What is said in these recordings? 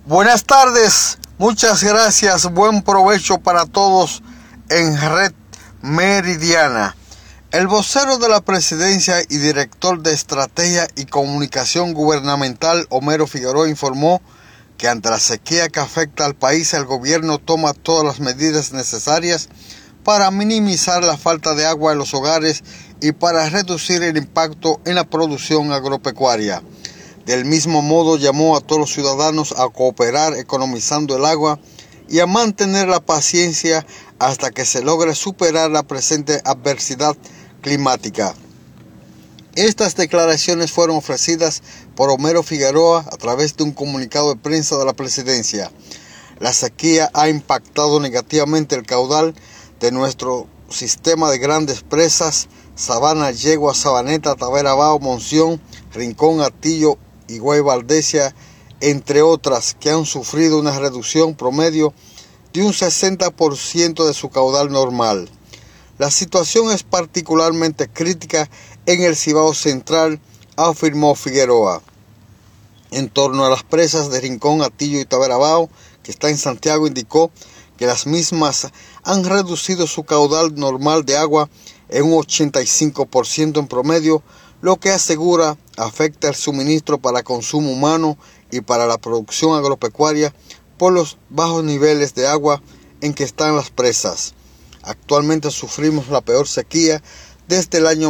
Buenas tardes, muchas gracias, buen provecho para todos en Red Meridiana. El vocero de la Presidencia y director de Estrategia y Comunicación Gubernamental, Homero Figueroa, informó que ante la sequía que afecta al país, el gobierno toma todas las medidas necesarias para minimizar la falta de agua en los hogares y para reducir el impacto en la producción agropecuaria. Del mismo modo, llamó a todos los ciudadanos a cooperar economizando el agua y a mantener la paciencia hasta que se logre superar la presente adversidad climática. Estas declaraciones fueron ofrecidas por Homero Figueroa a través de un comunicado de prensa de la Presidencia. La sequía ha impactado negativamente el caudal de nuestro sistema de grandes presas: Sabana, Yegua, Sabaneta, Tavera Bao, Monción, Rincón, Atillo, Higüey, Valdesia, entre otras, que han sufrido una reducción promedio de un 60% de su caudal normal. La situación es particularmente crítica en el Cibao Central, afirmó Figueroa. En torno a las presas de Rincón, Atillo y Tavera Bao, que está en Santiago, indicó que las mismas han reducido su caudal normal de agua en un 85% en promedio, lo que asegura afecta el suministro para consumo humano y para la producción agropecuaria por los bajos niveles de agua en que están las presas. Actualmente sufrimos la peor sequía desde el año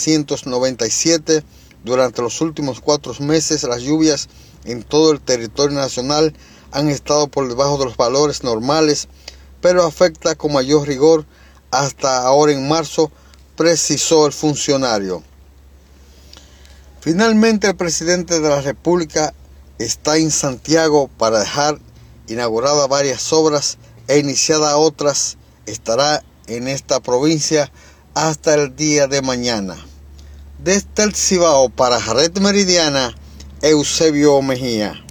1997. Durante los últimos 4 meses, las lluvias en todo el territorio nacional han estado por debajo de los valores normales, pero afecta con mayor rigor hasta ahora en marzo, precisó el funcionario. Finalmente, el presidente de la República está en Santiago para dejar inauguradas varias obras e iniciadas otras. Estará en esta provincia hasta el día de mañana. Desde el Cibao para Red Meridiana, Eusebio Mejía.